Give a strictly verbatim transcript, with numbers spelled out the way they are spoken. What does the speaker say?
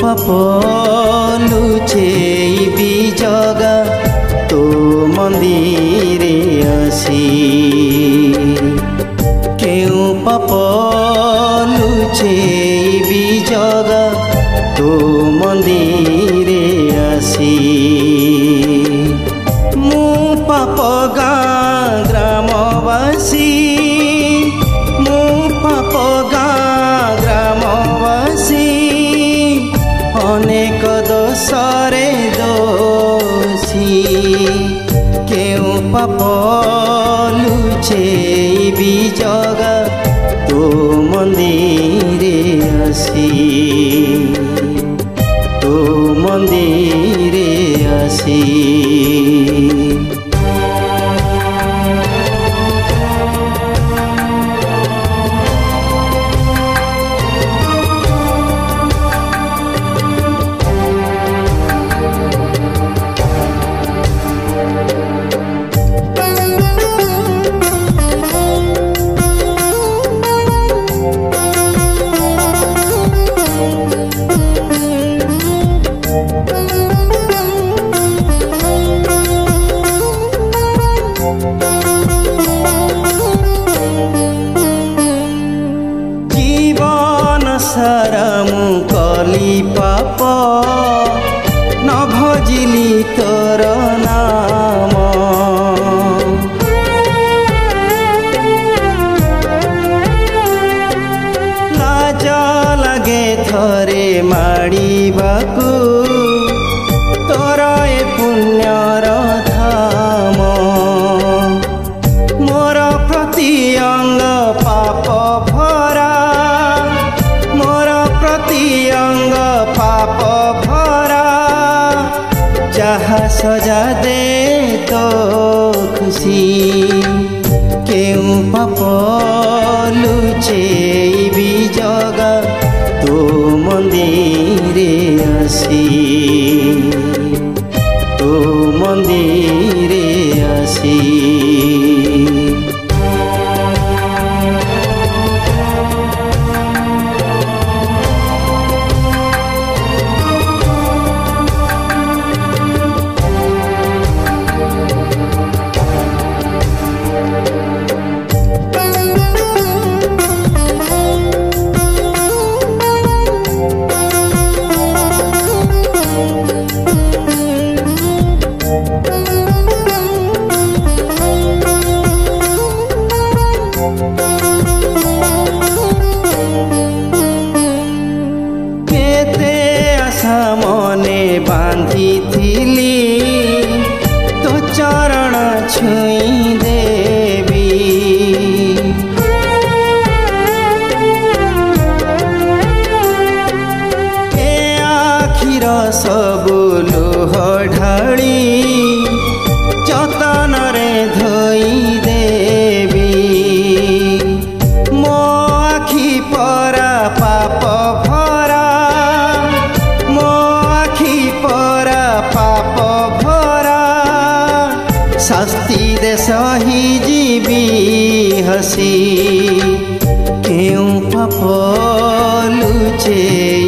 पाप लुचेबी जगा तो मंदिरे आसी केउ पाप लुचेबी जगा तो मंदिरे आसी मु पाप गाँ ग्रामवासी मु पाप गाँ ग्रामवासी अनेक दोषरे दोषी केउ पाप लुचेबी जगा तो मंदिरे आसी तो मंदिरे आसी सारा मु कली पाप न भजिली तोर नाम लाज लगे थरे माड़ीबाकू तोर ए पुण्यर धाम मोर प्रति अंग पाप भरा अंग पाप भरा जहा सजा दे तो खुशी केउ पाप लुचेबी जगा तो मंदिरे आसी तो मंदिरे आसी मने बांधी थिली तो चरण छुई देवी ए आखिर सबु लुह ढाली जतन रे धोई देवी मो आखि परा पाप भरा पाप भरा शास्ति दे सही जीवी हसी केउ पाप लुचे